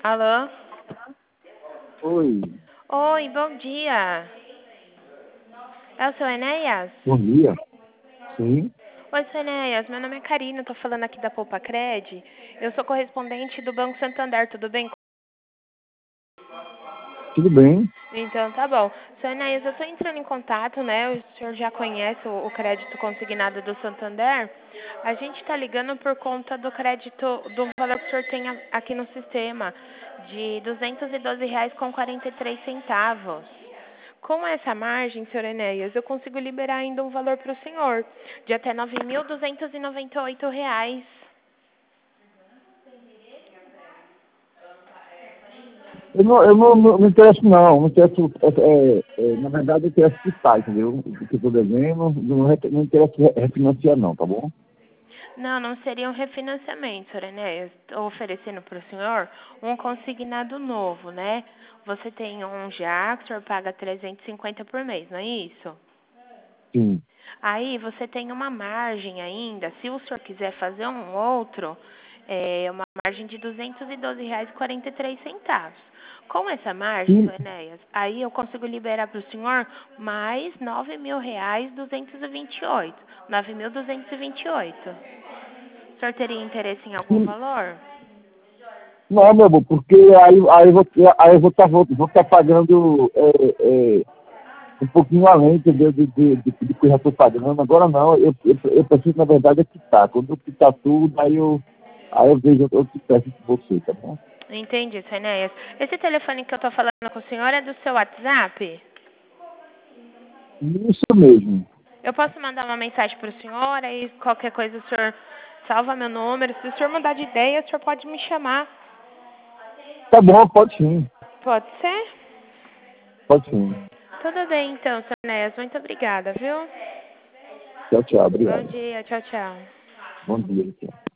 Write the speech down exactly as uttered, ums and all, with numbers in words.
Alô? Oi, Oi, bom dia. É o seu Enéas? bom dia. Sim, Oi, seu Enéas. Meu nome é Karina, eu tô falando aqui da Poupa Cred. Eu sou correspondente do Banco Santander, tudo bem? tudo bem. Então, tá bom. Seu Enéas, eu tô entrando em contato, né? O senhor já conhece o, o crédito consignado do Santander. A gente tá ligando por conta do crédito, do valor que o senhor tem a- aqui no sistema, de duzentos e doze reais com quarenta e três centavos. Com essa margem, senhor Enéas, eu consigo liberar ainda um valor para o senhor, de até nove mil duzentos e noventa e oito reais. Eu não, eu não, não me interesso, não. Não interesso, é, é, é, na verdade, eu interesso quitar, entendeu? O que eu estou devendo, não, re- não interesso re- refinanciar, não, tá bom? Não, não seria um refinanciamento, senhor Enéas. Estou oferecendo para o senhor um consignado novo, né? Você tem um já, que o senhor paga trezentos e cinquenta por mês, não é isso? Sim. Aí você tem uma margem ainda, se o senhor quiser fazer um outro, é uma margem de duzentos e doze reais e quarenta e três centavos. Com essa margem, Sim. seu Enéas, aí eu consigo liberar para o senhor mais nove mil reais duzentos e vinte e oito. Nove mil duzentos e vinte e oito. O senhor teria interesse em algum Sim. valor? Não, meu amor, porque aí, aí eu vou aí eu vou estar vou, vou tá pagando é, é, um pouquinho além, entendeu? De, de, de, de que eu já estou pagando. Agora não, eu, eu, eu preciso, na verdade, é quitar. Quando eu quitar tudo, aí eu, aí eu vejo eu te peço com você, tá bom? Entendi, seu Enéas. Esse telefone que eu estou falando com o senhor é do seu WhatsApp? Isso mesmo. Eu posso mandar uma mensagem para o senhor, aí qualquer coisa o senhor salva meu número. Se o senhor mudar de ideia, o senhor pode me chamar. Tá bom, pode sim. Pode ser? Pode sim. Tudo bem então, senhor Enéas. Muito obrigada, viu? Tchau, tchau. Bom Obrigado. dia, tchau, tchau. Bom dia, tchau.